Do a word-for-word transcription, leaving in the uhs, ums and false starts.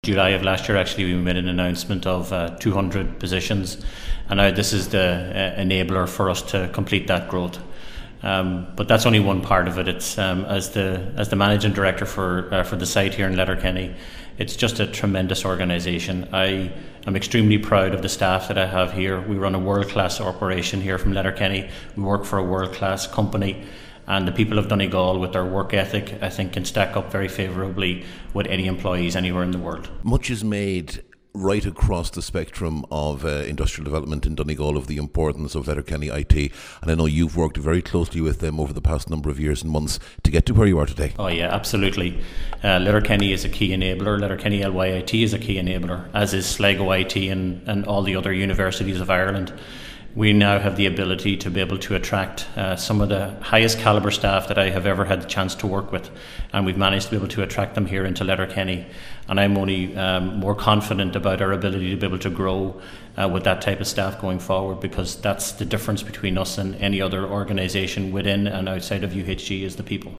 July of last year, actually, we made an announcement of uh, two hundred positions, and now this is the uh, enabler for us to complete that growth. Um, but that's only one part of it. It's um, as the as the managing director for uh, for the site here in Letterkenny, it's just a tremendous organisation. I am extremely proud of the staff that I have here. We run a world-class operation here from Letterkenny. We work for a world-class company. And the people of Donegal, with their work ethic, I think can stack up very favourably with any employees anywhere in the world. Much is made right across the spectrum of uh, industrial development in Donegal of the importance of Letterkenny I T, and I know you've worked very closely with them over the past number of years and months to get to where you are today. Oh yeah, absolutely. Uh, Letterkenny is a key enabler. Letterkenny L Y I T is a key enabler, as is Sligo I T and, and all the other universities of Ireland. We now have the ability to be able to attract uh, some of the highest calibre staff that I have ever had the chance to work with, and we've managed to be able to attract them here into Letterkenny, and I'm only um, more confident about our ability to be able to grow uh, with that type of staff going forward, because that's the difference between us and any other organisation within and outside of U H G is the people.